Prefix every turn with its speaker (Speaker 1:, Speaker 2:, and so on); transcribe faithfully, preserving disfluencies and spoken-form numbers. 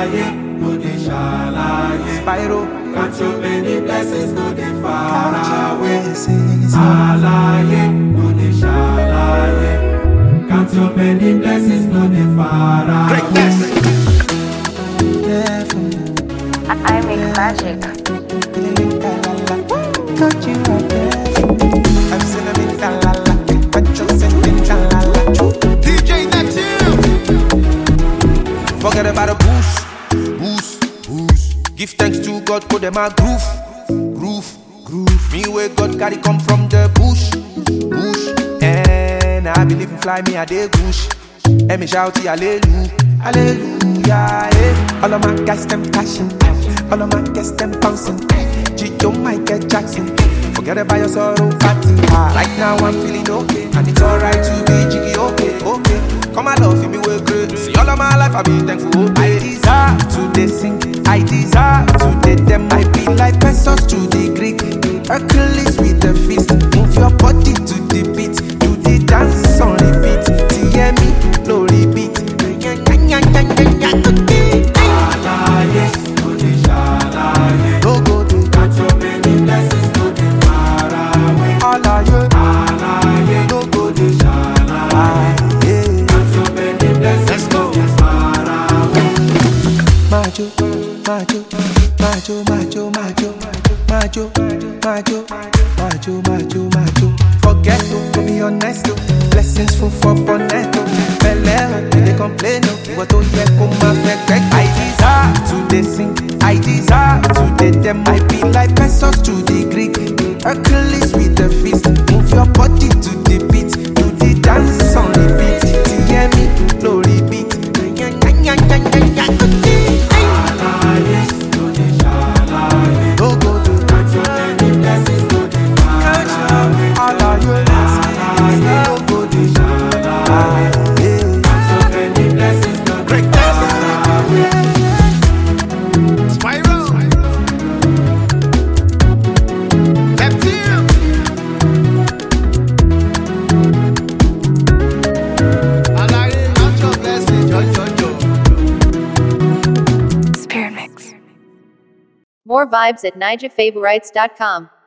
Speaker 1: Alaye, no dey shalaye. Spyro, count your many blessings, no dey far away. Alaye, no dey shalaye. Count your many blessings, no dey far away.
Speaker 2: Greatness.
Speaker 3: I, I make magic.
Speaker 4: Got you right there. I'm cinnamon, la la la. But you're singing, la la la.
Speaker 2: D J Neptune.
Speaker 1: Forget about the boost, boost, boost. Give thanks to God, put them a groove, groove, groove. Me where God carry come from the bush, bush. And I believe in fly me a day bush. And me shout hallelujah, hallelujah. Eh. All of my guys them passion, all of my guys them bouncing. Gio Michael Jackson. Forget about your sorrow, party. Ah, right now I'm feeling okay, and it's alright to be jiggy, okay, okay. Come and love me, we're great. See all of my life I've been thankful. Okay. I deserve to they sing, I deserve to they them. I be like pesos to the Greek, Hercules with the fist. Move your body to the beat, do the dance on repeat. Hear me, no repeat. Alaye, no dey shalaye. No go do. Count your many blessings, no dey far away. Alaye, alaye, no go dey shalaye. Count your many blessings, no dey far away. Majo, majo, majo, majo, majo, majo, majo, majo, majo, majo. Forget to be honest, blessings full for bonnet. Belle, they complain, what to hear come my back. I deserve to they sing, I deserve to they them. I be like pesos to the Greek, Hercules with the fist. Move your body to the beat, do the dance on repeat. Hear me, no repeat. Alaye, no dey shalaye. No go do. Count your many blessings, no dey far away. Alaye, alaye, no go dey shalaye. Count your many blessings, no dey far away.
Speaker 2: Spyro. Neptune. Alaye, count your blessings, jo, jo, jo.
Speaker 3: Spirit mix.
Speaker 5: More vibes at Nija Favorites dot com.